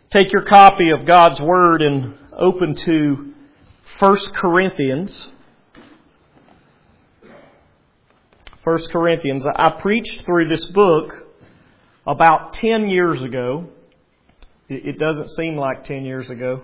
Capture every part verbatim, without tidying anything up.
Take your copy of God's Word and open to First Corinthians. First Corinthians. I preached through this book about ten years ago. It doesn't seem like ten years ago.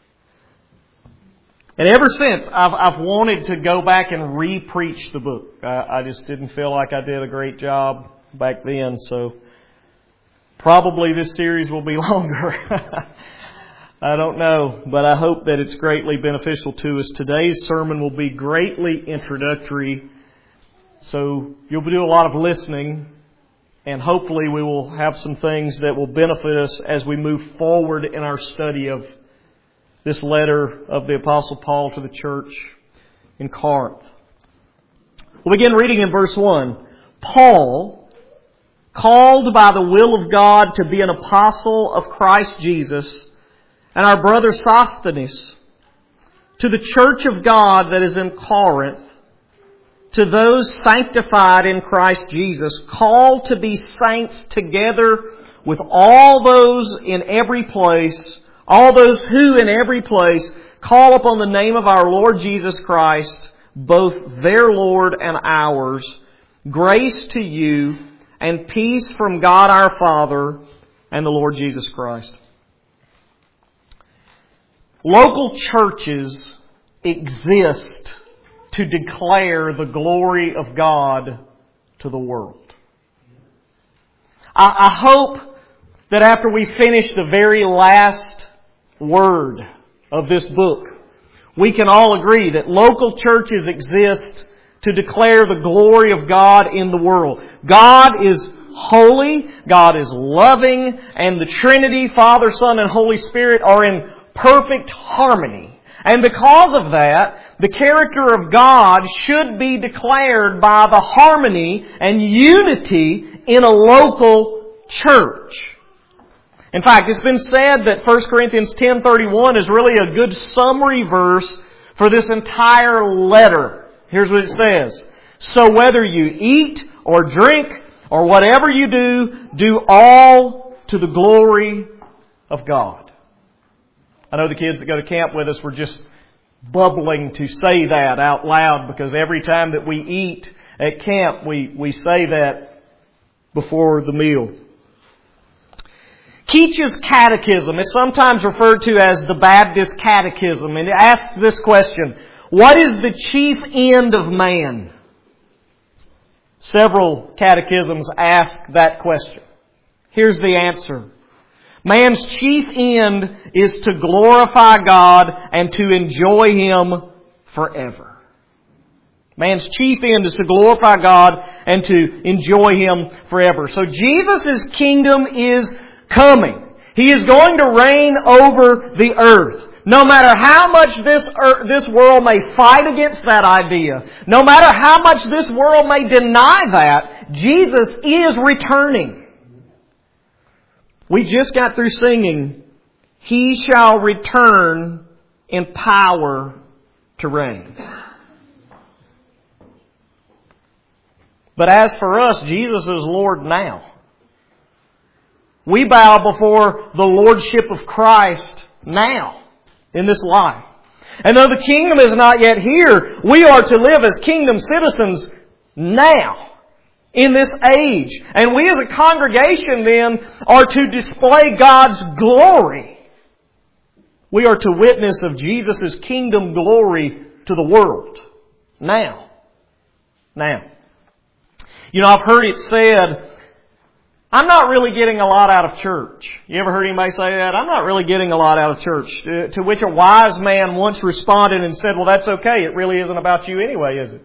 And ever since, I've, I've wanted to go back and re-preach the book. I, I just didn't feel like I did a great job back then, so probably this series will be longer. I don't know, but I hope that it's greatly beneficial to us. Today's sermon will be greatly introductory, so you'll do a lot of listening, and hopefully we will have some things that will benefit us as we move forward in our study of this letter of the Apostle Paul to the church in Corinth. We'll begin reading in verse one. Paul, called by the will of God to be an apostle of Christ Jesus, and our brother Sosthenes, to the church of God that is in Corinth, to those sanctified in Christ Jesus, called to be saints together with all those in every place, all those who in every place call upon the name of our Lord Jesus Christ, both their Lord and ours. Grace to you and peace from God our Father and the Lord Jesus Christ. Local churches exist to declare the glory of God to the world. I, I hope that after we finish the very last word of this book, we can all agree that local churches exist to declare the glory of God in the world. God is holy, God is loving, and the Trinity, Father, Son, and Holy Spirit are in perfect harmony. And because of that, the character of God should be declared by the harmony and unity in a local church. In fact, it's been said that First Corinthians ten thirty-one is really a good summary verse for this entire letter. Here's what it says. So whether you eat or drink or whatever you do, do all to the glory of God. I know the kids that go to camp with us were just bubbling to say that out loud, because every time that we eat at camp, we, we say that before the meal. Keach's Catechism is sometimes referred to as the Baptist Catechism, and it asks this question: what is the chief end of man? Several catechisms ask that question. Here's the answer. Man's chief end is to glorify God and to enjoy Him forever. Man's chief end is to glorify God and to enjoy Him forever. So Jesus' kingdom is coming. He is going to reign over the earth. No matter how much this earth, this world may fight against that idea, no matter how much this world may deny that, Jesus is returning. We just got through singing, He shall return in power to reign. But as for us, Jesus is Lord now. We bow before the Lordship of Christ now, in this life. And though the kingdom is not yet here, we are to live as kingdom citizens now, in this age. And we as a congregation then are to display God's glory. We are to witness of Jesus' kingdom glory to the world. Now. Now. You know, I've heard it said, I'm not really getting a lot out of church. You ever heard anybody say that? I'm not really getting a lot out of church. To which a wise man once responded and said, well, that's okay. It really isn't about you anyway, is it?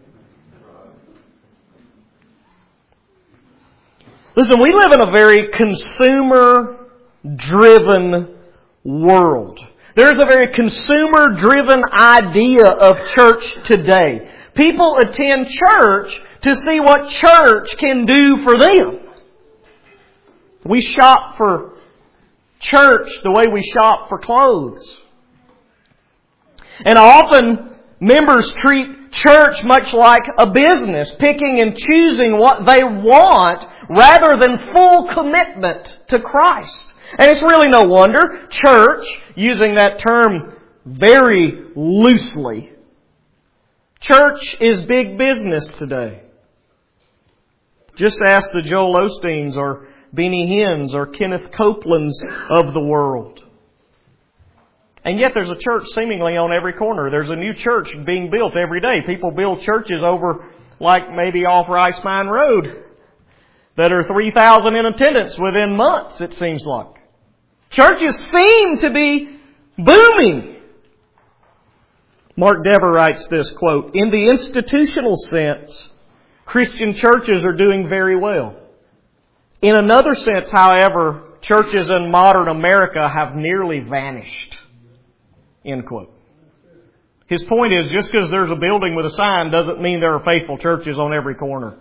Listen, we live in a very consumer-driven world. There's a very consumer-driven idea of church today. People attend church to see what church can do for them. We shop for church the way we shop for clothes. And often members treat church much like a business, picking and choosing what they want rather than full commitment to Christ. And it's really no wonder. Church, using that term very loosely, church is big business today. Just ask the Joel Osteens or Benny Hinn's or Kenneth Copeland's of the world. And yet there's a church seemingly on every corner. There's a new church being built every day. People build churches over, like maybe off Rice Mine Road, that are three thousand in attendance within months, it seems like. Churches seem to be booming. Mark Dever writes this, quote, "In the institutional sense, Christian churches are doing very well. In another sense, however, churches in modern America have nearly vanished." End quote. His point is, just because there's a building with a sign doesn't mean there are faithful churches on every corner.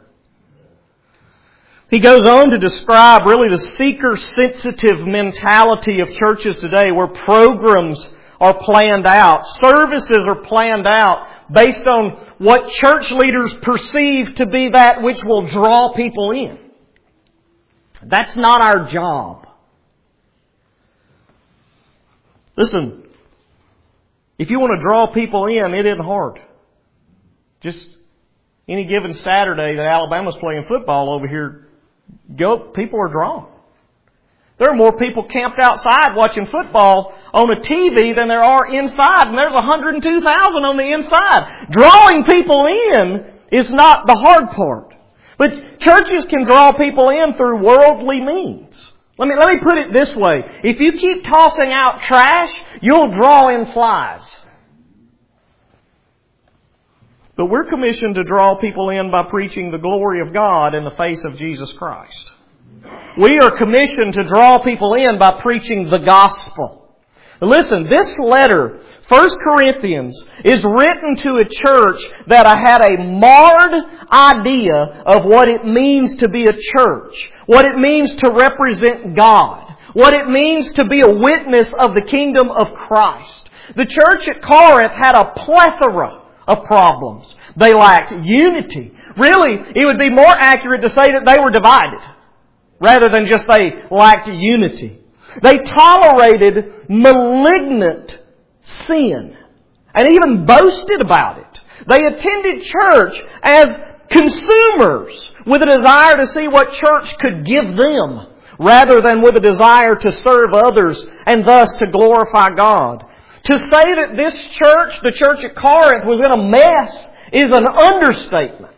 He goes on to describe really the seeker-sensitive mentality of churches today, where programs are planned out, services are planned out based on what church leaders perceive to be that which will draw people in. That's not our job. Listen, if you want to draw people in, it isn't hard. Just any given Saturday that Alabama's playing football over here, go, people are drawn. There are more people camped outside watching football on a T V than there are inside, and there's one hundred two thousand on the inside. Drawing people in is not the hard part. But churches can draw people in through worldly means. Let me, let me put it this way. If you keep tossing out trash, you'll draw in flies. But we're commissioned to draw people in by preaching the glory of God in the face of Jesus Christ. We are commissioned to draw people in by preaching the gospel. Listen, this letter, First Corinthians, is written to a church that had a marred idea of what it means to be a church, what it means to represent God, what it means to be a witness of the kingdom of Christ. The church at Corinth had a plethora of problems. They lacked unity. Really, it would be more accurate to say that they were divided, rather than just they lacked unity. They tolerated malignant sin and even boasted about it. They attended church as consumers with a desire to see what church could give them, rather than with a desire to serve others and thus to glorify God. To say that this church, the church at Corinth, was in a mess is an understatement.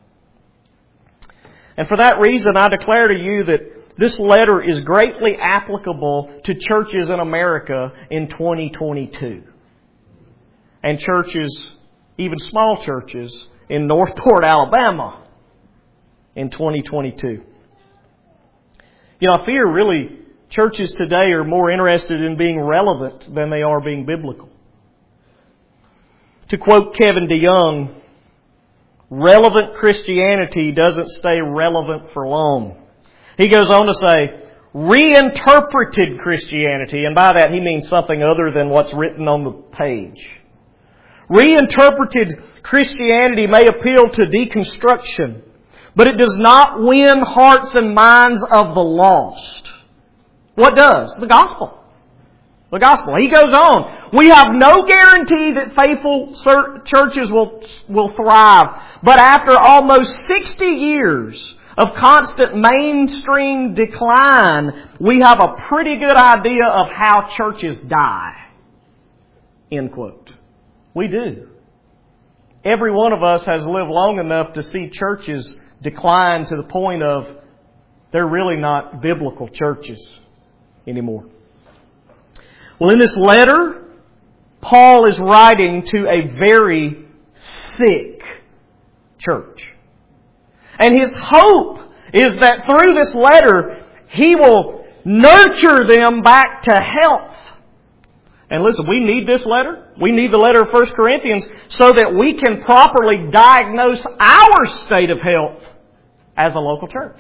And for that reason, I declare to you that this letter is greatly applicable to churches in America in twenty twenty-two. And churches, even small churches, in Northport, Alabama in twenty twenty-two. You know, I fear really churches today are more interested in being relevant than they are being biblical. To quote Kevin DeYoung, relevant Christianity doesn't stay relevant for long. He goes on to say, reinterpreted Christianity, and by that he means something other than what's written on the page. Reinterpreted Christianity may appeal to deconstruction, but it does not win hearts and minds of the lost. What does? The gospel. The gospel. He goes on. We have no guarantee that faithful churches will, will thrive, but after almost sixty years of constant mainstream decline, we have a pretty good idea of how churches die. End quote. We do. Every one of us has lived long enough to see churches decline to the point of they're really not biblical churches anymore. Well, in this letter, Paul is writing to a very sick church. And his hope is that through this letter, he will nurture them back to health. And listen, we need this letter. We need the letter of First Corinthians so that we can properly diagnose our state of health as a local church.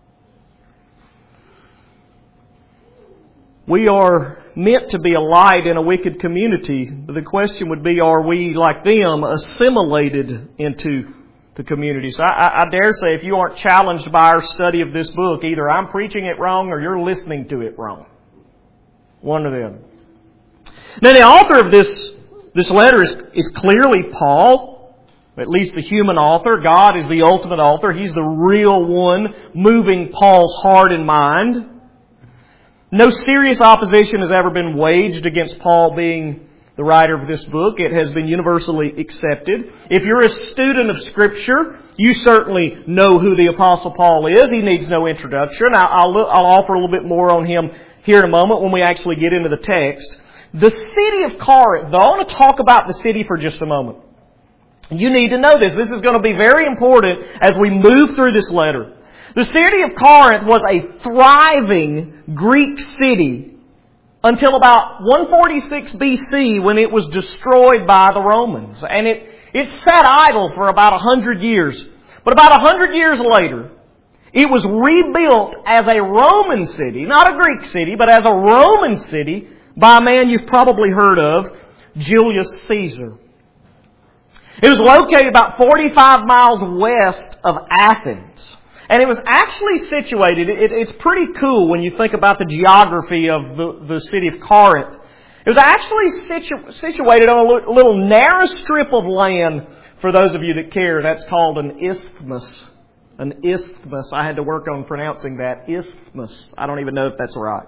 We are meant to be a light in a wicked community. But the question would be, are we, like them, assimilated into the community? So I, I dare say if you aren't challenged by our study of this book, either I'm preaching it wrong or you're listening to it wrong. One of them. Now the author of this, this letter is, is clearly Paul, at least the human author. God is the ultimate author. He's the real one moving Paul's heart and mind. No serious opposition has ever been waged against Paul being the writer of this book. It has been universally accepted. If you're a student of Scripture, you certainly know who the Apostle Paul is. He needs no introduction. I'll, I'll offer a little bit more on him here in a moment when we actually get into the text. The city of Corinth, though, I want to talk about the city for just a moment. You need to know this. This is going to be very important as we move through this letter. The city of Corinth was a thriving Greek city until about one forty-six B C when it was destroyed by the Romans. And it, it sat idle for about a hundred years. But about a hundred years later, it was rebuilt as a Roman city, not a Greek city, but as a Roman city by a man you've probably heard of, Julius Caesar. It was located about forty-five miles west of Athens. And it was actually situated, it, it's pretty cool when you think about the geography of the, the city of Corinth. It was actually situ, situated on a little narrow strip of land, for those of you that care. That's called an isthmus. An isthmus. I had to work on pronouncing that. Isthmus. I don't even know if that's right.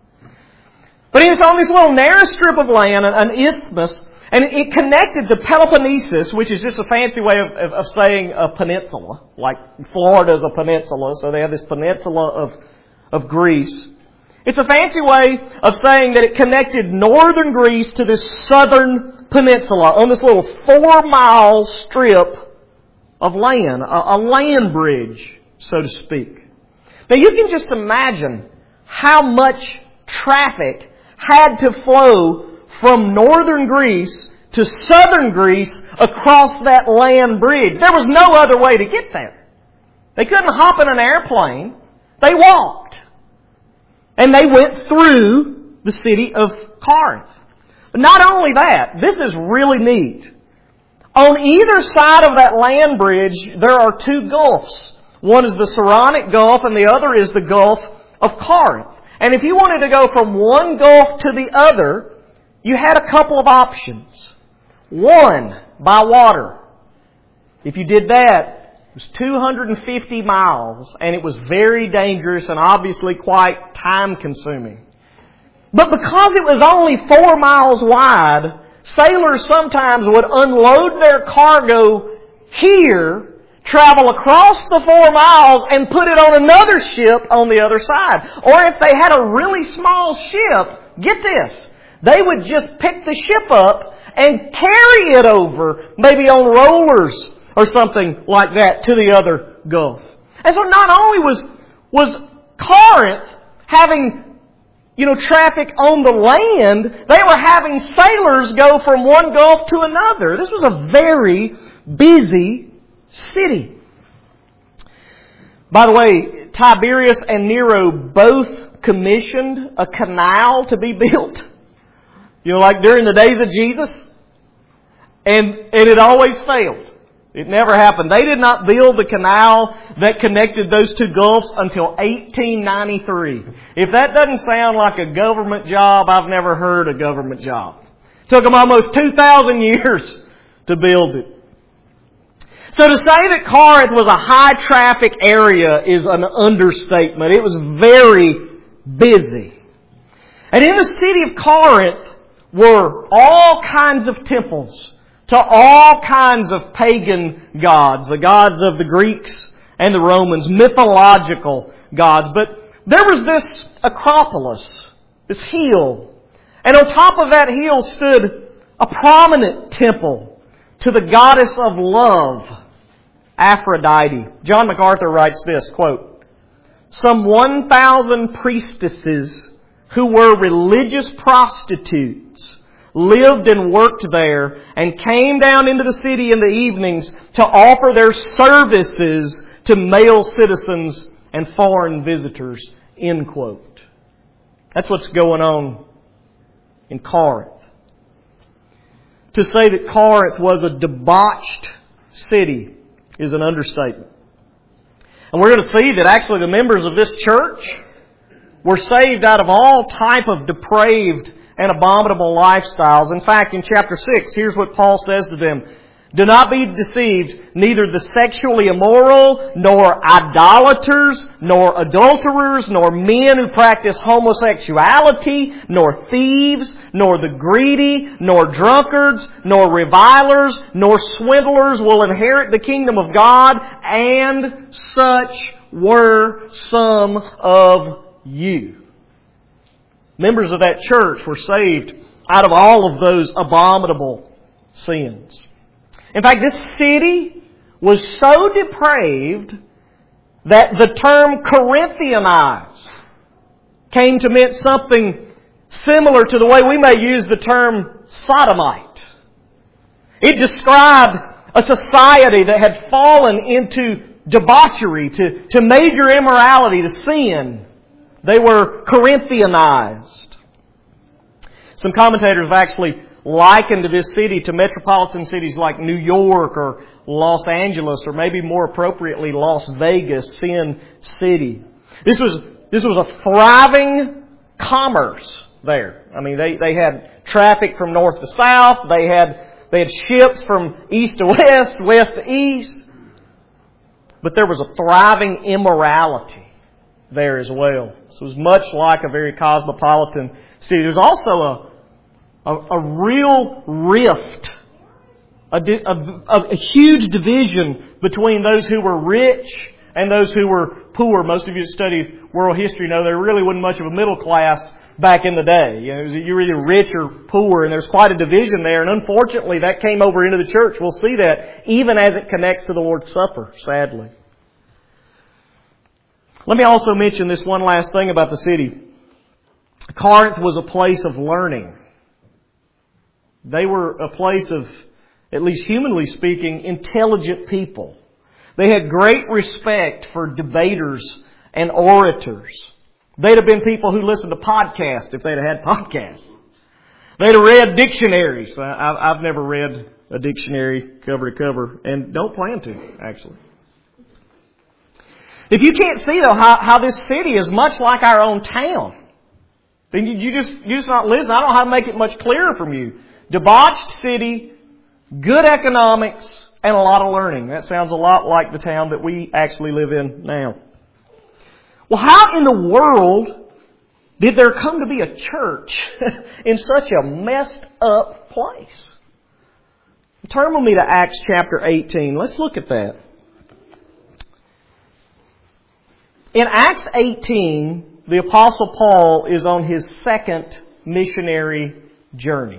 But it was on this little narrow strip of land, an isthmus, and it connected the Peloponnesus, which is just a fancy way of, of, of saying a peninsula. Like Florida's a peninsula, so they have this peninsula of, of Greece. It's a fancy way of saying that it connected northern Greece to this southern peninsula on this little four-mile strip of land, a, a land bridge, so to speak. Now you can just imagine how much traffic had to flow from northern Greece to southern Greece across that land bridge. There was no other way to get there. They couldn't hop in an airplane. They walked. And they went through the city of Corinth. But not only that, this is really neat. On either side of that land bridge, there are two gulfs. One is the Saronic Gulf and the other is the Gulf of Corinth. And if you wanted to go from one gulf to the other, you had a couple of options. One, by water. If you did that, it was two hundred fifty miles, and it was very dangerous and obviously quite time-consuming. But because it was only four miles wide, sailors sometimes would unload their cargo here, travel across the four miles, and put it on another ship on the other side. Or if they had a really small ship, get this, they would just pick the ship up and carry it over, maybe on rollers or something like that, to the other gulf. And so not only was, was Corinth having, you know, traffic on the land, they were having sailors go from one gulf to another. This was a very busy city. By the way, Tiberius and Nero both commissioned a canal to be built. You know, like during the days of Jesus. And, and it always failed. It never happened. They did not build the canal that connected those two gulfs until eighteen ninety-three. If that doesn't sound like a government job, I've never heard a government job. It took them almost two thousand years to build it. So to say that Corinth was a high traffic area is an understatement. It was very busy. And in the city of Corinth were all kinds of temples to all kinds of pagan gods, the gods of the Greeks and the Romans, mythological gods. But there was this Acropolis, this hill. And on top of that hill stood a prominent temple to the goddess of love, Aphrodite. John MacArthur writes this, quote, "Some one thousand priestesses who were religious prostitutes lived and worked there and came down into the city in the evenings to offer their services to male citizens and foreign visitors." End quote. That's what's going on in Corinth. To say that Corinth was a debauched city is an understatement. And we're going to see that actually the members of this church were saved out of all type of depraved and abominable lifestyles. In fact, in chapter six, here's what Paul says to them. Do not be deceived, neither the sexually immoral, nor idolaters, nor adulterers, nor men who practice homosexuality, nor thieves, nor the greedy, nor drunkards, nor revilers, nor swindlers will inherit the kingdom of God, and such were some of you. Members of that church were saved out of all of those abominable sins. In fact, this city was so depraved that the term Corinthianized came to mean something similar to the way we may use the term sodomite. It described a society that had fallen into debauchery, to, to major immorality, to sin. They were Corinthianized. Some commentators have actually likened this city to metropolitan cities like New York or Los Angeles, or maybe more appropriately Las Vegas, Sin City. This was this was a thriving commerce there. I mean, they, they had traffic from north to south. They had they had ships from east to west, west to east. But there was a thriving immorality there as well. So it was much like a very cosmopolitan city. There's also a A, a real rift, a, a, a huge division between those who were rich and those who were poor. Most of you that study world history know there really wasn't much of a middle class back in the day. You know, it was, you were either rich or poor, and there's quite a division there. And unfortunately, that came over into the church. We'll see that even as it connects to the Lord's Supper, sadly. Let me also mention this one last thing about the city. Corinth was a place of learning. They were a place of, at least humanly speaking, intelligent people. They had great respect for debaters and orators. They'd have been people who listened to podcasts if they'd have had podcasts. They'd have read dictionaries. I've never read a dictionary cover to cover, and don't plan to, actually. If you can't see, though, how, how this city is much like our own town, then you, you just you just not listen. I don't know how to make it much clearer from you. Debauched city, good economics, and a lot of learning. That sounds a lot like the town that we actually live in now. Well, how in the world did there come to be a church in such a messed up place? Turn with me to Acts chapter eighteen. Let's look at that. In Acts eighteen, the Apostle Paul is on his second missionary journey.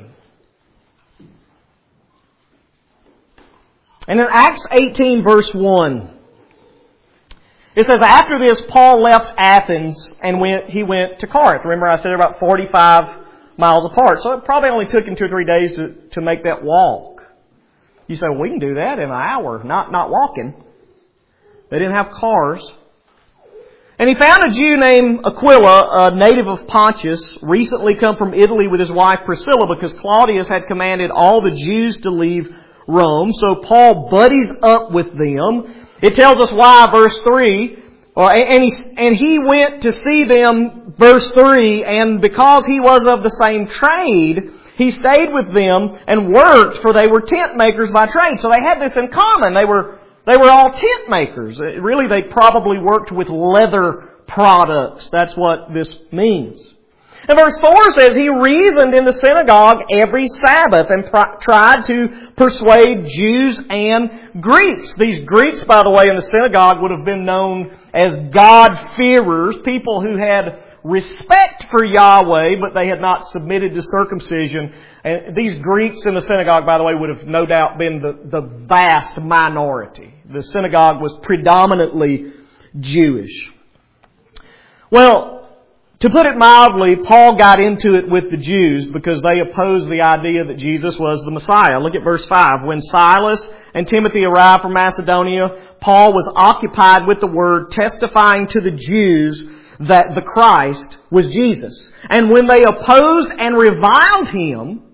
And in Acts eighteen verse one, it says, after this, Paul left Athens and went. he went to Corinth. Remember I said they're about forty-five miles apart. So it probably only took him two or three days to, to make that walk. You say, well, we can do that in an hour, not, not walking. They didn't have cars. And he found a Jew named Aquila, a native of Pontus, recently come from Italy with his wife Priscilla, because Claudius had commanded all the Jews to leave Rome. So Paul buddies up with them. It tells us why, verse three. And he, and he went to see them, verse three, and because he was of the same trade, he stayed with them and worked, for they were tent makers by trade. So they had this in common. They were they were all tent makers. Really, they probably worked with leather products. That's what this means. And verse four says, he reasoned in the synagogue every Sabbath and pr- tried to persuade Jews and Greeks. These Greeks, by the way, in the synagogue would have been known as God-fearers, people who had respect for Yahweh, but they had not submitted to circumcision. And these Greeks in the synagogue, by the way, would have no doubt been the, the vast minority. The synagogue was predominantly Jewish. Well, to put it mildly, Paul got into it with the Jews because they opposed the idea that Jesus was the Messiah. Look at verse five. When Silas and Timothy arrived from Macedonia, Paul was occupied with the word, testifying to the Jews that the Christ was Jesus. And when they opposed and reviled him,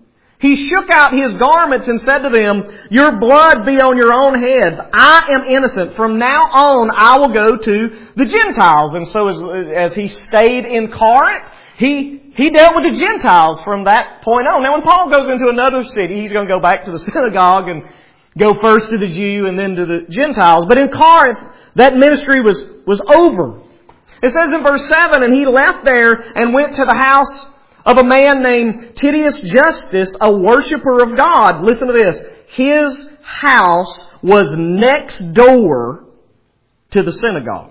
He shook out His garments and said to them, "Your blood be on your own heads. I am innocent. From now on I will go to the Gentiles." And so as, as He stayed in Corinth, He, he dealt with the Gentiles from that point on. Now when Paul goes into another city, he's going to go back to the synagogue and go first to the Jew and then to the Gentiles. But in Corinth, that ministry was, was over. It says in verse seven, "And he left there and went to the house of a man named Titius Justus, a worshipper of God." Listen to this. His house was next door to the synagogue.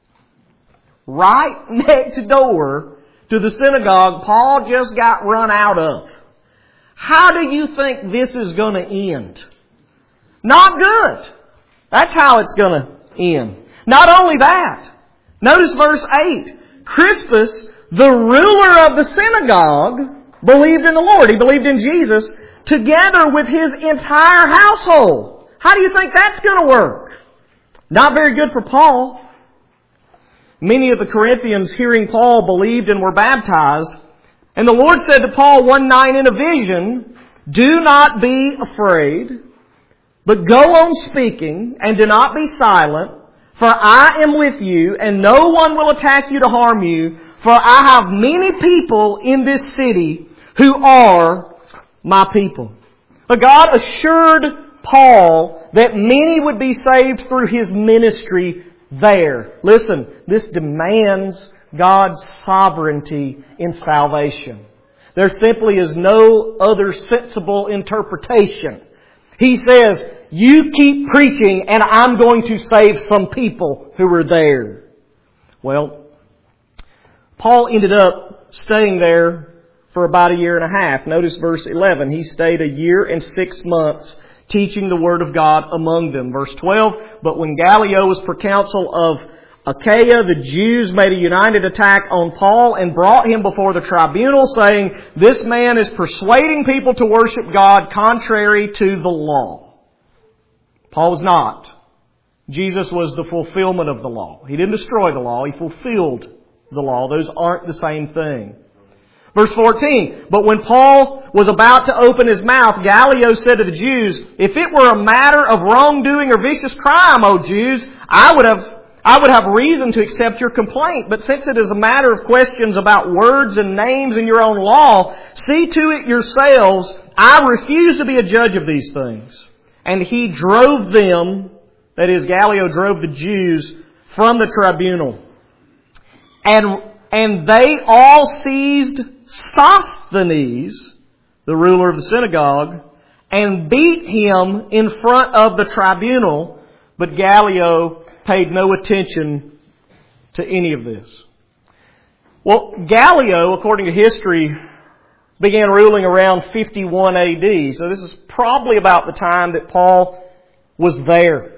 Right next door to the synagogue Paul just got run out of. How do you think this is going to end? Not good. That's how it's going to end. Not only that, notice verse eight. Crispus, the ruler of the synagogue, believed in the Lord. He believed in Jesus together with his entire household. How do you think that's going to work? Not very good for Paul. Many of the Corinthians, hearing Paul, believed and were baptized. And the Lord said to Paul one night in a vision, "Do not be afraid, but go on speaking, and do not be silent, for I am with you, and no one will attack you to harm you, for I have many people in this city who are my people." But God assured Paul that many would be saved through his ministry there. Listen, this demands God's sovereignty in salvation. There simply is no other sensible interpretation. He says, "You keep preaching and I'm going to save some people who are there." Well, Paul ended up staying there for about a year and a half. Notice verse eleven. He stayed a year and six months teaching the Word of God among them. Verse twelve, "But when Gallio was proconsul of Achaia, the Jews made a united attack on Paul and brought him before the tribunal, saying, 'This man is persuading people to worship God contrary to the law.'" Paul was not. Jesus was the fulfillment of the law. He didn't destroy the law. He fulfilled the law. Those aren't the same thing. Verse fourteen, "But when Paul was about to open his mouth, Gallio said to the Jews, 'If it were a matter of wrongdoing or vicious crime, O Jews, I would have I would have reason to accept your complaint. But since it is a matter of questions about words and names in your own law, see to it yourselves. I refuse to be a judge of these things.' And he drove them," that is, Gallio drove the Jews, "from the tribunal. And, and they all seized Sosthenes, the ruler of the synagogue, and beat him in front of the tribunal. But Gallio paid no attention to any of this." Well, Gallio, according to history, began ruling around fifty-one A D. So this is probably about the time that Paul was there.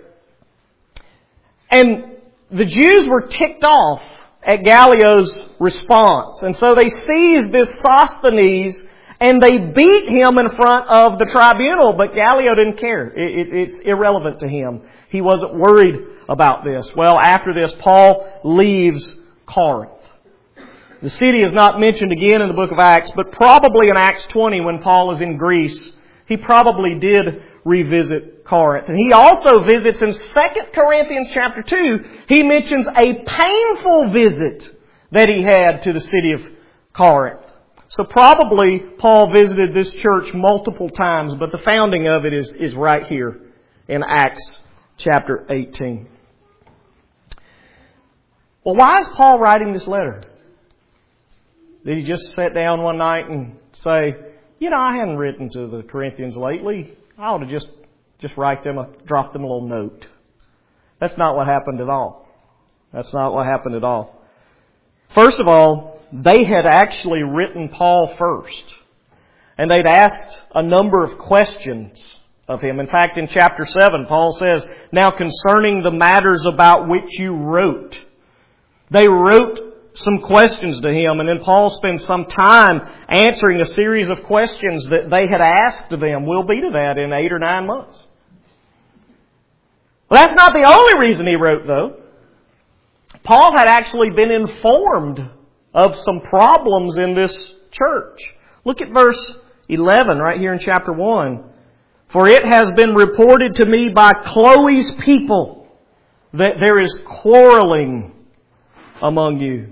And the Jews were ticked off at Gallio's response. And so they seized this Sosthenes and they beat him in front of the tribunal. But Gallio didn't care. It, it, it's irrelevant to him. He wasn't worried about this. Well, after this, Paul leaves Corinth. The city is not mentioned again in the book of Acts, but probably in Acts twenty when Paul is in Greece, he probably did revisit Corinth. And he also visits in Second Corinthians chapter two, he mentions a painful visit that he had to the city of Corinth. So probably Paul visited this church multiple times, but the founding of it is, is right here in Acts chapter eighteen. Well, why is Paul writing this letter? Did he just sit down one night and say, you know, I hadn't written to the Corinthians lately. I ought to just, just write them, a, drop them a little note. That's not what happened at all. That's not what happened at all. First of all, they had actually written Paul first. And they'd asked a number of questions of him. In fact, in chapter seven, Paul says, "Now concerning the matters about which you wrote." They wrote some questions to him, and then Paul spends some time answering a series of questions that they had asked of them. We'll be to that in eight or nine months. Well, that's not the only reason he wrote, though. Paul had actually been informed of some problems in this church. Look at verse eleven, right here in chapter one. For it has been reported to me by Chloe's people that there is quarreling among you.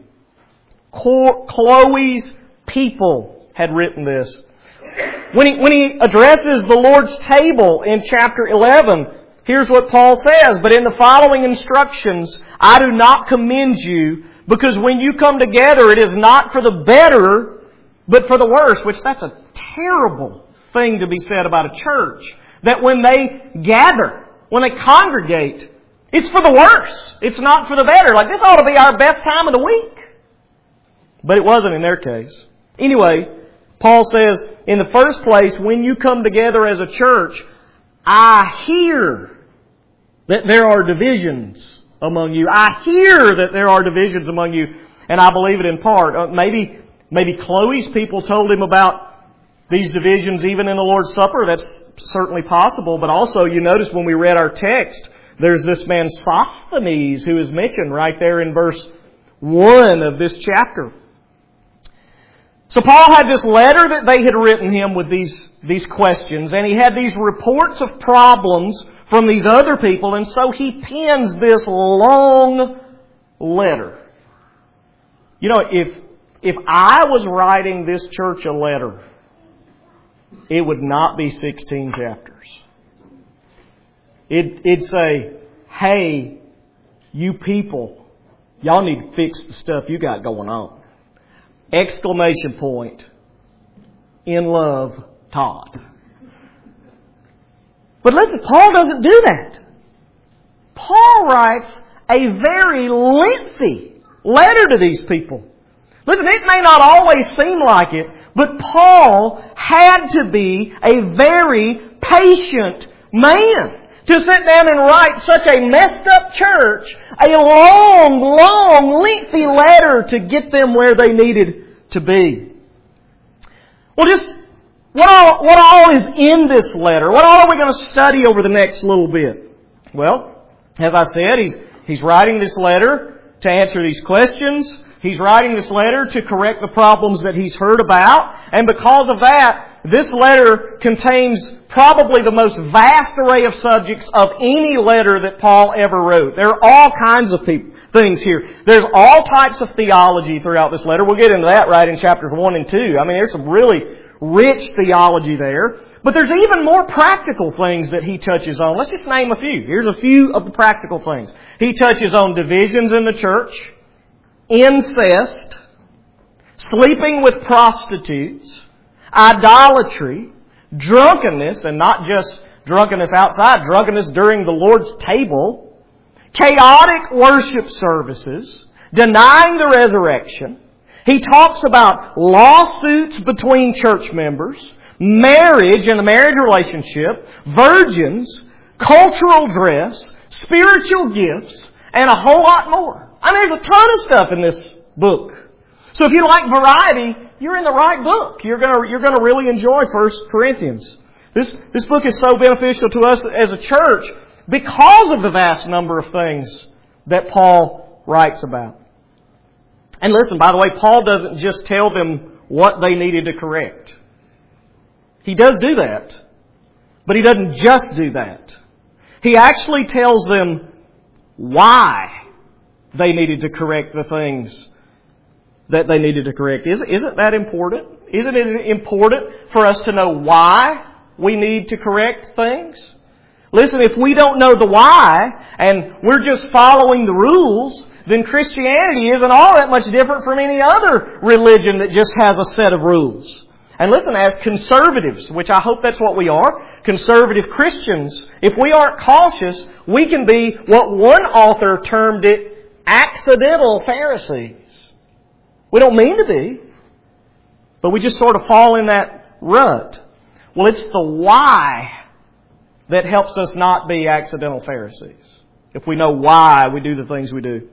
Chloe's people had written this. When he, when he addresses the Lord's table in chapter eleven, here's what Paul says, but in the following instructions, I do not commend you, because when you come together, it is not for the better, but for the worse, which that's a terrible thing to be said about a church. That when they gather, when they congregate, it's for the worse. It's not for the better. Like, this ought to be our best time of the week. But it wasn't in their case. Anyway, Paul says, in the first place, when you come together as a church, I hear that there are divisions among you. I hear that there are divisions among you. And I believe it in part. Uh, maybe, maybe Chloe's people told him about these divisions even in the Lord's Supper. That's certainly possible. But also, you notice when we read our text, there's this man Sosthenes who is mentioned right there in verse one of this chapter. So Paul had this letter that they had written him with these, these questions, and he had these reports of problems from these other people, and so he pens this long letter. You know, if, if I was writing this church a letter, it would not be sixteen chapters. It, it'd say, hey, you people, y'all need to fix the stuff you got going on. Exclamation point. In love, Todd. But listen, Paul doesn't do that. Paul writes a very lengthy letter to these people. Listen, it may not always seem like it, but Paul had to be a very patient man to sit down and write such a messed up church a long, long, lengthy letter to get them where they needed to be. Well, just what all, what all is in this letter? What all are we going to study over the next little bit? Well, as I said, he's, he's writing this letter to answer these questions. He's writing this letter to correct the problems that he's heard about. And because of that, this letter contains probably the most vast array of subjects of any letter that Paul ever wrote. There are all kinds of people, things here. There's all types of theology throughout this letter. We'll get into that right in chapters one and two. I mean, there's some really rich theology there. But there's even more practical things that he touches on. Let's just name a few. Here's a few of the practical things. He touches on divisions in the church, incest, sleeping with prostitutes, idolatry, drunkenness, and not just drunkenness outside, drunkenness during the Lord's table, chaotic worship services, denying the resurrection. He talks about lawsuits between church members, marriage and the marriage relationship, virgins, cultural dress, spiritual gifts, and a whole lot more. I mean, there's a ton of stuff in this book. So if you like variety, you're in the right book. You're gonna, you're gonna really enjoy First Corinthians. This, this book is so beneficial to us as a church because of the vast number of things that Paul writes about. And listen, by the way, Paul doesn't just tell them what they needed to correct. He does do that. But he doesn't just do that. He actually tells them why they needed to correct the things that they needed to correct. Isn't, isn't that important? Isn't it important for us to know why we need to correct things? Listen, if we don't know the why, and we're just following the rules, then Christianity isn't all that much different from any other religion that just has a set of rules. And listen, as conservatives, which I hope that's what we are, conservative Christians, if we aren't cautious, we can be what one author termed it, accidental Pharisees. We don't mean to be, but we just sort of fall in that rut. Well, it's the why that helps us not be accidental Pharisees. If we know why we do the things we do.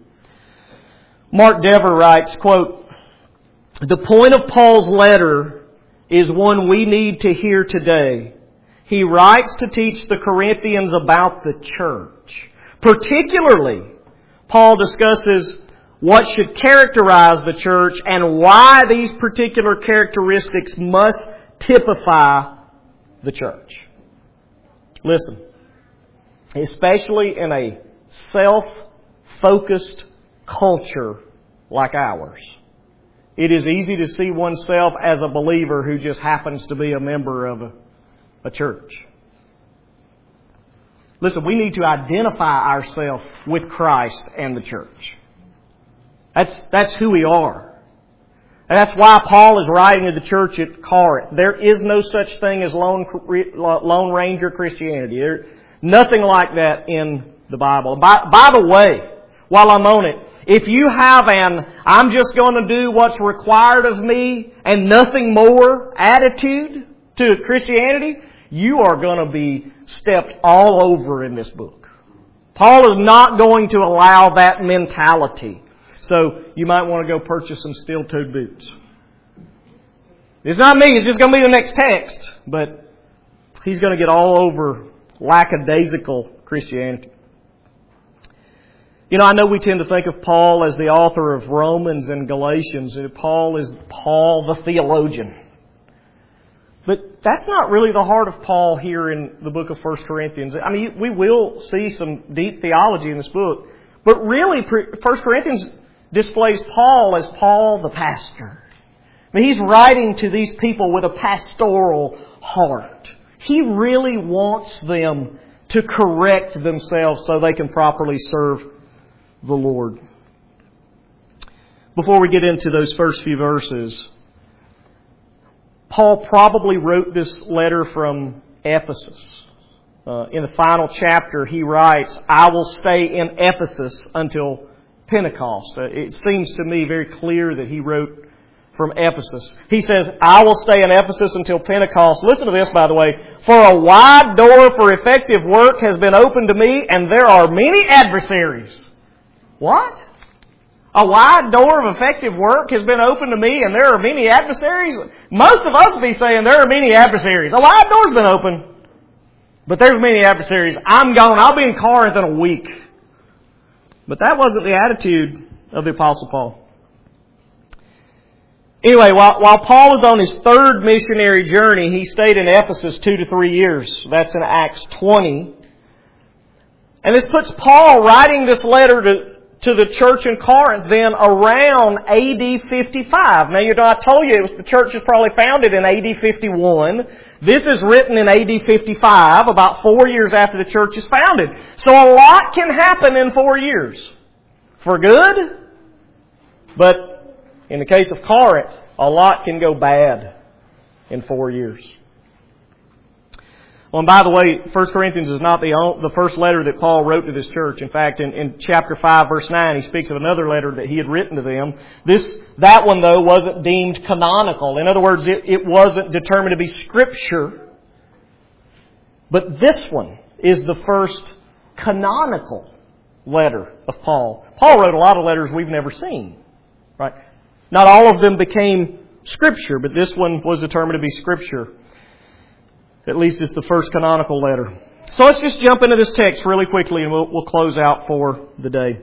Mark Dever writes, quote, "The point of Paul's letter is one we need to hear today. He writes to teach the Corinthians about the church. Particularly, Paul discusses what should characterize the church and why these particular characteristics must typify the church. Listen, especially in a self-focused culture like ours, it is easy to see oneself as a believer who just happens to be a member of a, a church. Listen, we need to identify ourselves with Christ and the church. That's, that's who we are. And that's why Paul is writing to the church at Corinth. There is no such thing as Lone, Lone Ranger Christianity. There's nothing like that in the Bible. By, by the way, while I'm on it, if you have an I'm just going to do what's required of me and nothing more attitude to Christianity, you are going to be stepped all over in this book. Paul is not going to allow that mentality. So you might want to go purchase some steel-toed boots. It's not me, it's just going to be the next text. But he's going to get all over lackadaisical Christianity. You know, I know we tend to think of Paul as the author of Romans and Galatians. Paul is Paul the theologian. But that's not really the heart of Paul here in the book of First Corinthians. I mean, we will see some deep theology in this book. But really, First Corinthians displays Paul as Paul the pastor. I mean, he's writing to these people with a pastoral heart. He really wants them to correct themselves so they can properly serve the Lord. Before we get into those first few verses, Paul probably wrote this letter from Ephesus. Uh, in the final chapter, he writes, I will stay in Ephesus until Pentecost. Uh, it seems to me very clear that he wrote from Ephesus. He says, I will stay in Ephesus until Pentecost. Listen to this, by the way. For a wide door for effective work has been opened to me, and there are many adversaries. What? A wide door of effective work has been opened to me, and there are many adversaries? Most of us would be saying there are many adversaries. A wide door's been opened, but there's many adversaries. I'm gone. I'll be in Corinth in a week. But that wasn't the attitude of the Apostle Paul. Anyway, while, while Paul was on his third missionary journey, he stayed in Ephesus two to three years. That's in Acts twenty. And this puts Paul writing this letter to, to the church in Corinth then around A D fifty-five. Now, you know, I told you it was, the church was probably founded in A D fifty-one. This is written in A D fifty-five, about four years after the church is founded. So a lot can happen in four years. For good, but in the case of Corinth, a lot can go bad in four years. Well, and by the way, First Corinthians is not the only, the first letter that Paul wrote to this church. In fact, in, in chapter five, verse nine, he speaks of another letter that he had written to them. This, that one, though, wasn't deemed canonical. In other words, it, it wasn't determined to be Scripture. But this one is the first canonical letter of Paul. Paul wrote a lot of letters we've never seen. Right? Not all of them became Scripture, but this one was determined to be Scripture. At least it's the first canonical letter. So let's just jump into this text really quickly and we'll, we'll close out for the day.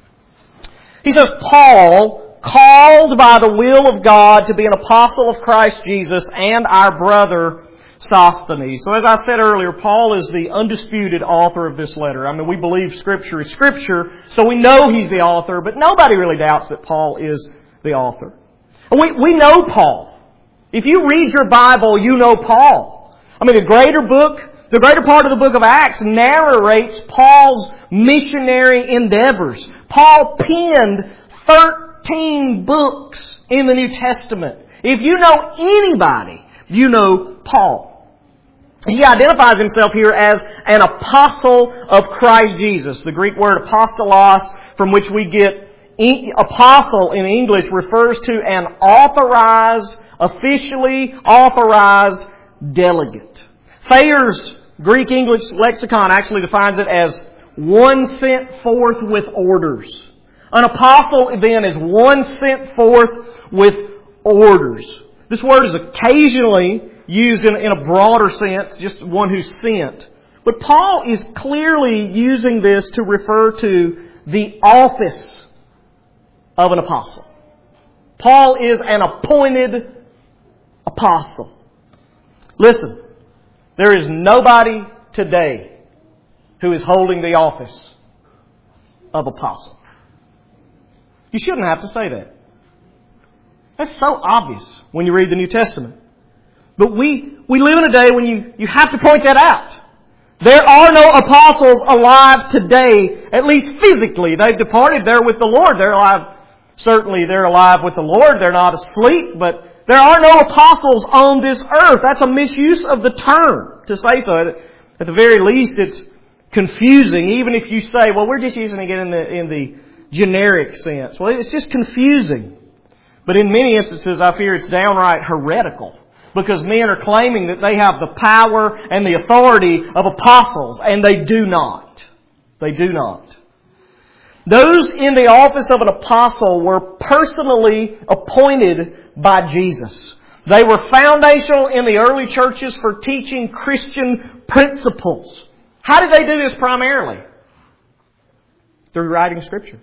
He says, Paul, called by the will of God to be an apostle of Christ Jesus, and our brother Sosthenes. So as I said earlier, Paul is the undisputed author of this letter. I mean, we believe Scripture is Scripture, so we know he's the author, but nobody really doubts that Paul is the author. And we, we know Paul. If you read your Bible, you know Paul. I mean, the greater book, the greater part of the book of Acts narrates Paul's missionary endeavors. Paul penned thirteen books in the New Testament. If you know anybody, you know Paul. He identifies himself here as an apostle of Christ Jesus. The Greek word apostolos, from which we get apostle in English, refers to an authorized, officially authorized delegate. Thayer's Greek English lexicon actually defines it as one sent forth with orders. An apostle then is one sent forth with orders. This word is occasionally used in, in a broader sense, just one who's sent. But Paul is clearly using this to refer to the office of an apostle. Paul is an appointed apostle. Listen, there is nobody today who is holding the office of apostle. You shouldn't have to say that. That's so obvious when you read the New Testament. But we, we live in a day when you, you have to point that out. There are no apostles alive today, at least physically. They've departed. They're with the Lord. They're alive. Certainly they're alive with the Lord. They're not asleep. But there are no apostles on this earth. That's a misuse of the term to say so. At, at the very least, it's confusing. Even if you say, well, we're just using it in the, in the generic sense. Well, it's just confusing. But in many instances, I fear it's downright heretical. Because men are claiming that they have the power and the authority of apostles, and they do not. They do not. Those in the office of an apostle were personally appointed by Jesus. They were foundational in the early churches for teaching Christian principles. How did they do this primarily? Through writing Scripture.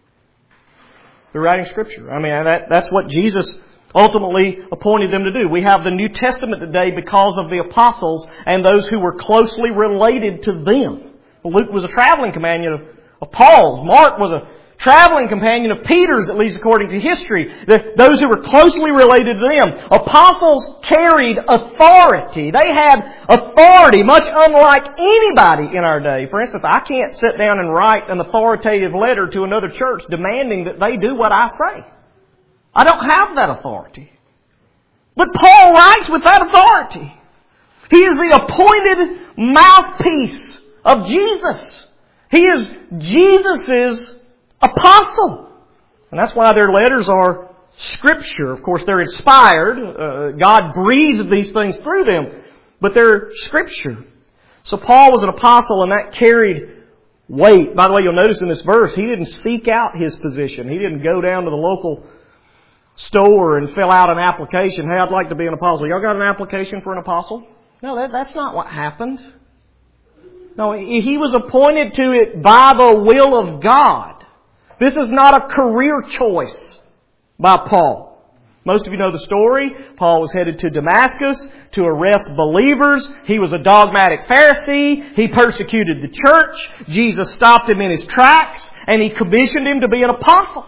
Through writing Scripture. I mean, that, that's what Jesus ultimately appointed them to do. We have the New Testament today because of the apostles and those who were closely related to them. Luke was a traveling companion of, of Paul's. Mark was a traveling companion of Peter's, at least according to history. The, those who were closely related to them. Apostles carried authority. They had authority, much unlike anybody in our day. For instance, I can't sit down and write an authoritative letter to another church demanding that they do what I say. I don't have that authority. But Paul writes with that authority. He is the appointed mouthpiece of Jesus. He is Jesus' apostle. And that's why their letters are Scripture. Of course, they're inspired. Uh, God breathed these things through them. But they're Scripture. So Paul was an apostle, and that carried weight. By the way, you'll notice in this verse, he didn't seek out his position. He didn't go down to the local store and fill out an application. Hey, I'd like to be an apostle. Y'all got an application for an apostle? No, that, that's not what happened. No, he was appointed to it by the will of God. This is not a career choice by Paul. Most of you know the story. Paul was headed to Damascus to arrest believers. He was a dogmatic Pharisee. He persecuted the church. Jesus stopped him in his tracks and He commissioned him to be an apostle.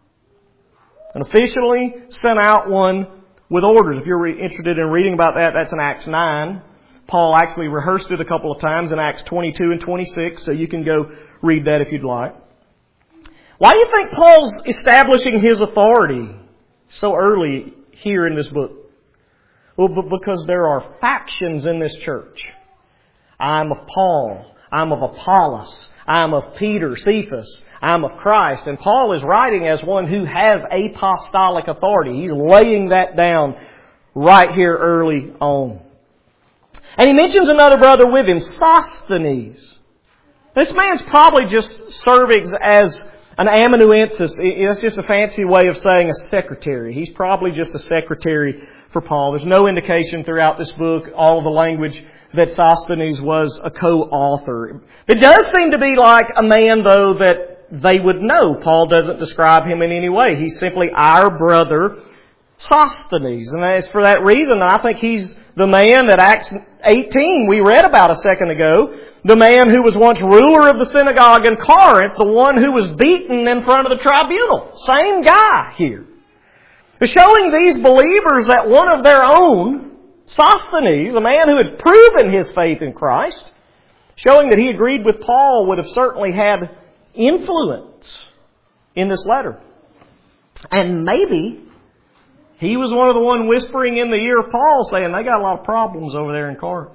And officially sent out one with orders. If you're interested in reading about that, that's in Acts nine. Paul actually rehearsed it a couple of times in Acts twenty-two and twenty-six, so you can go read that if you'd like. Why do you think Paul's establishing his authority so early here in this book? Well, because there are factions in this church. I'm of Paul. I'm of Apollos. I'm of Peter, Cephas. I'm of Christ. And Paul is writing as one who has apostolic authority. He's laying that down right here early on. And he mentions another brother with him, Sosthenes. This man's probably just serving as an amanuensis. It's just a fancy way of saying a secretary. He's probably just a secretary for Paul. There's no indication throughout this book, all of the language, that Sosthenes was a co-author. It does seem to be like a man, though, that they would know. Paul doesn't describe him in any way. He's simply our brother, Sosthenes. And it's for that reason I think he's the man that Acts eighteen we read about a second ago. The man who was once ruler of the synagogue in Corinth. The one who was beaten in front of the tribunal. Same guy here. Showing these believers that one of their own, Sosthenes, a man who had proven his faith in Christ, showing that he agreed with Paul, would have certainly had influence in this letter. And maybe he was one of the one whispering in the ear of Paul saying, they got a lot of problems over there in Corinth.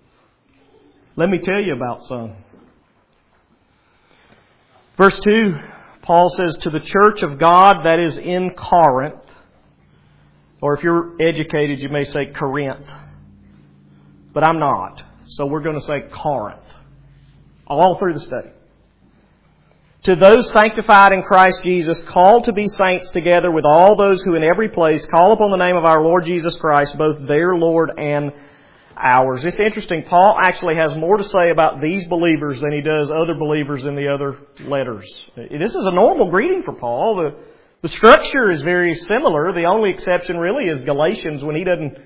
Let me tell you about some. Verse two, Paul says, to the church of God that is in Corinth, or if you're educated, you may say Corinth. But I'm not. So we're going to say Corinth. All through the study. To those sanctified in Christ Jesus, called to be saints together with all those who in every place call upon the name of our Lord Jesus Christ, both their Lord and ours. It's interesting. Paul actually has more to say about these believers than he does other believers in the other letters. This is a normal greeting for Paul. The The structure is very similar. The only exception really is Galatians when he doesn't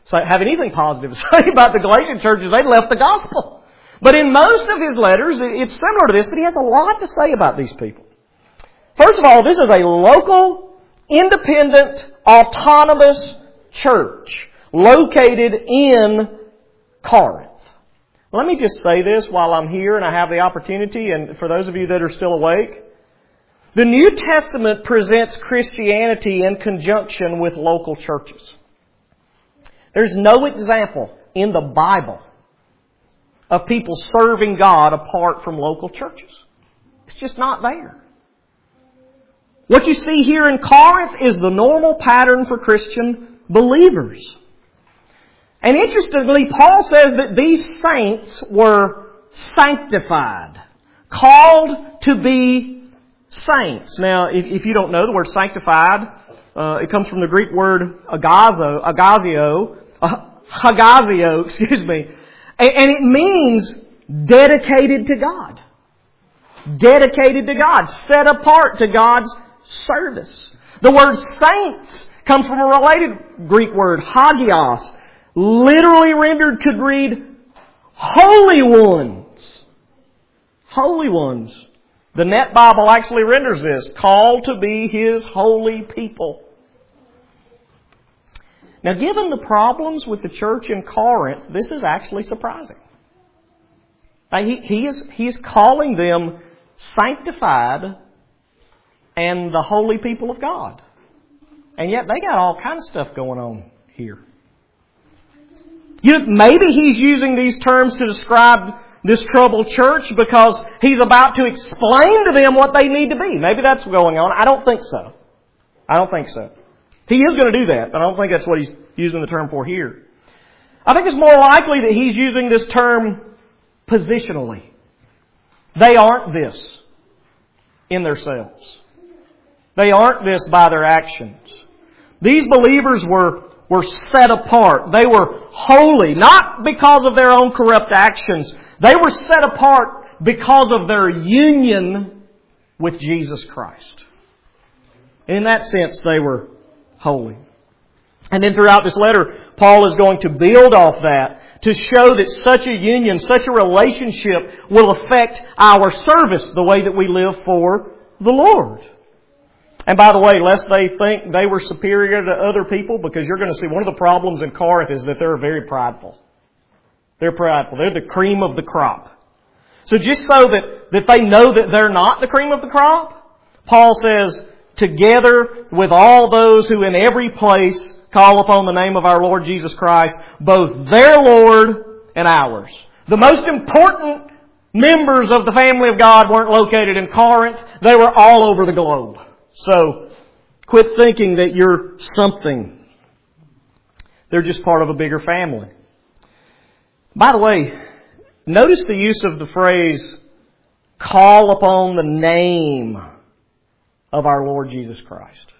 have anything positive to say about the Galatian churches. They'd left the gospel. But in most of his letters, it's similar to this, but he has a lot to say about these people. First of all, this is a local, independent, autonomous church located in Corinth. Let me just say this while I'm here and I have the opportunity, and for those of you that are still awake. The New Testament presents Christianity in conjunction with local churches. There's no example in the Bible of people serving God apart from local churches. It's just not there. What you see here in Corinth is the normal pattern for Christian believers. And interestingly, Paul says that these saints were sanctified, called to be saints. Now, if, if you don't know the word sanctified, uh, it comes from the Greek word agazo, agazio, uh, hagazio, excuse me, and, and it means dedicated to God. Dedicated to God, set apart to God's service. The word saints comes from a related Greek word, hagios, literally rendered could read holy ones. Holy ones. The Net Bible actually renders this, called to be His holy people. Now, given the problems with the church in Corinth, this is actually surprising. Now, he, he is he is calling them sanctified and the holy people of God. And yet they got all kinds of stuff going on here. You know, maybe he's using these terms to describe this troubled church because he's about to explain to them what they need to be. Maybe that's going on. I don't think so. I don't think so. He is going to do that, but I don't think that's what he's using the term for here. I think it's more likely that he's using this term positionally. They aren't this in themselves. They aren't this by their actions. These believers were were set apart. They were holy, not because of their own corrupt actions. They were set apart because of their union with Jesus Christ. In that sense, they were holy. And then throughout this letter, Paul is going to build off that to show that such a union, such a relationship will affect our service, the way that we live for the Lord. And by the way, lest they think they were superior to other people, because you're going to see one of the problems in Corinth is that they're very prideful. They're prideful. They're the cream of the crop. So just so that, that they know that they're not the cream of the crop, Paul says, together with all those who in every place call upon the name of our Lord Jesus Christ, both their Lord and ours. The most important members of the family of God weren't located in Corinth. They were all over the globe. So, quit thinking that you're something. They're just part of a bigger family. By the way, notice the use of the phrase, call upon the name of our Lord Jesus Christ.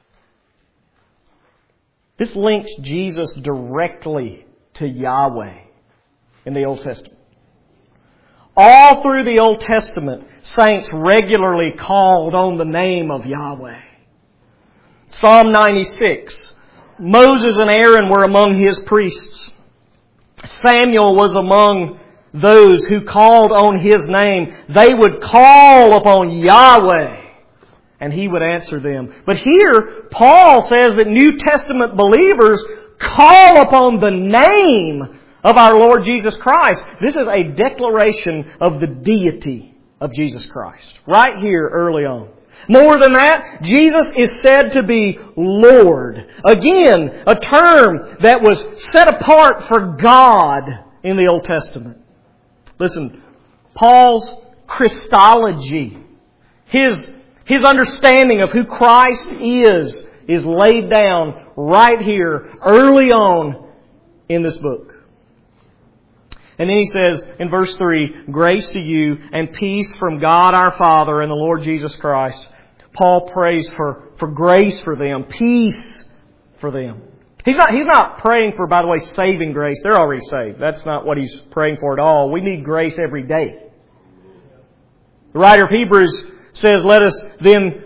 This links Jesus directly to Yahweh in the Old Testament. All through the Old Testament, saints regularly called on the name of Yahweh. Psalm ninety-six. Moses and Aaron were among his priests. Samuel was among those who called on his name. They would call upon Yahweh and He would answer them. But here, Paul says that New Testament believers call upon the name of our Lord Jesus Christ. This is a declaration of the deity of Jesus Christ. Right here early on. More than that, Jesus is said to be Lord. Again, a term that was set apart for God in the Old Testament. Listen, Paul's Christology, his, his understanding of who Christ is, is laid down right here early on in this book. And then he says in verse three, grace to you and peace from God our Father and the Lord Jesus Christ. Paul prays for, for grace for them, peace for them. He's not, he's not praying for, by the way, saving grace. They're already saved. That's not what he's praying for at all. We need grace every day. The writer of Hebrews says, let us then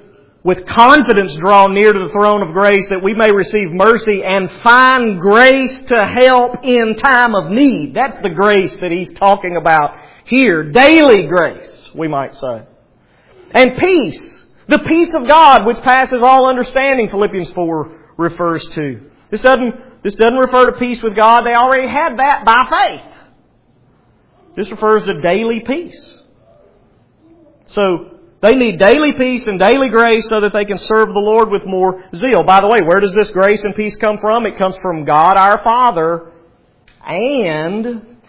with confidence draw near to the throne of grace that we may receive mercy and find grace to help in time of need. That's the grace that he's talking about here. Daily grace, we might say. And peace. The peace of God which passes all understanding, Philippians four refers to. This doesn't, this doesn't refer to peace with God. They already had that by faith. This refers to daily peace. So, they need daily peace and daily grace so that they can serve the Lord with more zeal. By the way, where does this grace and peace come from? It comes from God our Father and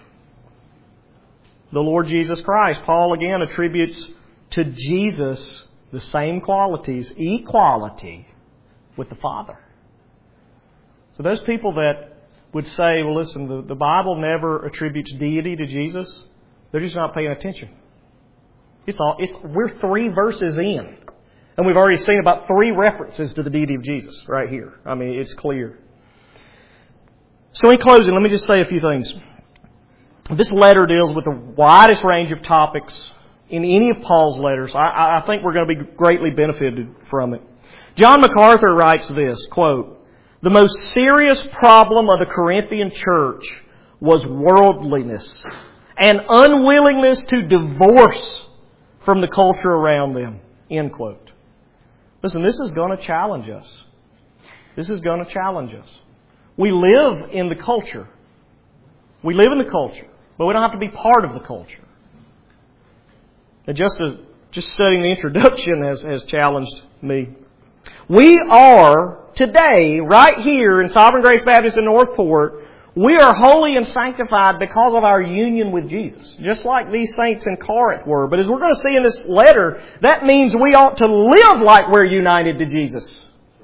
the Lord Jesus Christ. Paul again attributes to Jesus the same qualities, equality with the Father. So those people that would say, well listen, the, the Bible never attributes deity to Jesus, they're just not paying attention. It's all, it's, we're three verses in. And we've already seen about three references to the deity of Jesus right here. I mean, it's clear. So in closing, let me just say a few things. This letter deals with the widest range of topics in any of Paul's letters. I, I think we're going to be greatly benefited from it. John MacArthur writes this, quote, "The most serious problem of the Corinthian church was worldliness and unwillingness to divorce from the culture around them." End quote. Listen, this is going to challenge us. This is going to challenge us. We live in the culture. We live in the culture, but we don't have to be part of the culture. And just, to, just studying the introduction has, has challenged me. We are today, right here in Sovereign Grace Baptist in Northport, we are holy and sanctified because of our union with Jesus, just like these saints in Corinth were. But as we're going to see in this letter, that means we ought to live like we're united to Jesus.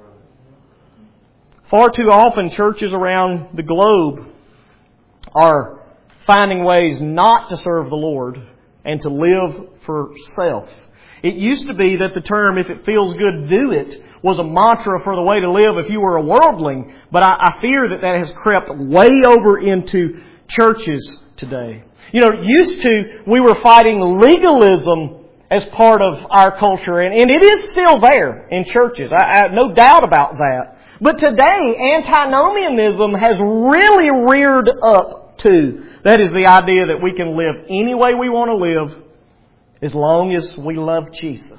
Far too often, churches around the globe are finding ways not to serve the Lord and to live for self. It used to be that the term, if it feels good, do it, was a mantra for the way to live if you were a worldling. But I, I fear that that has crept way over into churches today. You know, used to, we were fighting legalism as part of our culture. And, and it is still there in churches. I, I no doubt about that. But today, antinomianism has really reared up too. That is the idea that we can live any way we want to live as long as we love Jesus.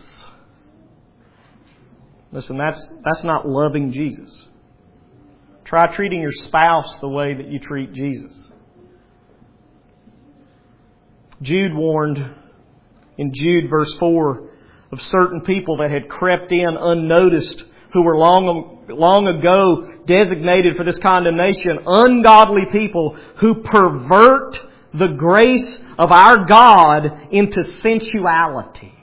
Listen, that's that's not loving Jesus. Try treating your spouse the way that you treat Jesus. Jude warned in Jude verse four of certain people that had crept in unnoticed, who were long, long ago designated for this condemnation, ungodly people who pervert the grace of our God into sensuality.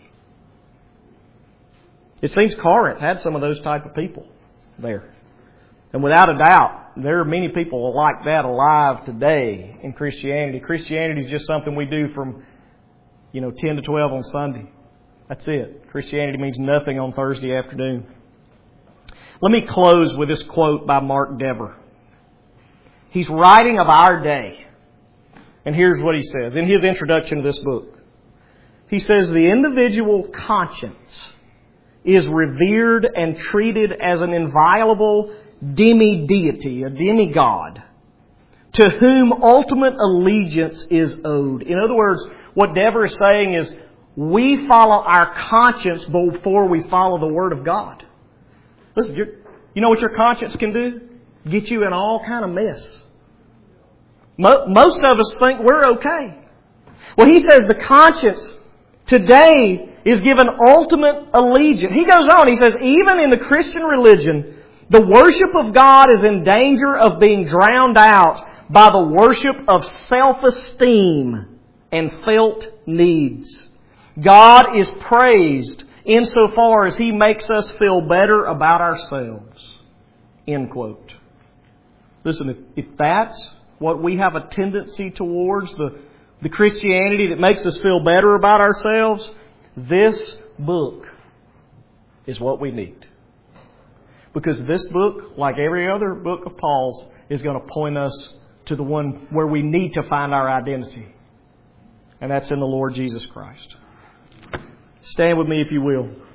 It seems Corinth had some of those type of people there. And without a doubt, there are many people like that alive today in Christianity. Christianity is just something we do from, you know, ten to twelve on Sunday. That's it. Christianity means nothing on Thursday afternoon. Let me close with this quote by Mark Dever. He's writing of our day. And here's what he says in his introduction to this book. He says, "The individual conscience is revered and treated as an inviolable demi-deity, a demigod, to whom ultimate allegiance is owed." In other words, what Dever is saying is, we follow our conscience before we follow the Word of God. Listen, you're, you know what your conscience can do? Get you in all kind of mess. Mo- most of us think we're okay. Well, he says the conscience today is given ultimate allegiance. He goes on, he says, even in the Christian religion, the worship of God is in danger of being drowned out by the worship of self-esteem and felt needs. God is praised insofar as He makes us feel better about ourselves. End quote. Listen, if, if that's what we have a tendency towards, the, the Christianity that makes us feel better about ourselves, this book is what we need. Because this book, like every other book of Paul's, is going to point us to the one where we need to find our identity. And that's in the Lord Jesus Christ. Stand with me if you will.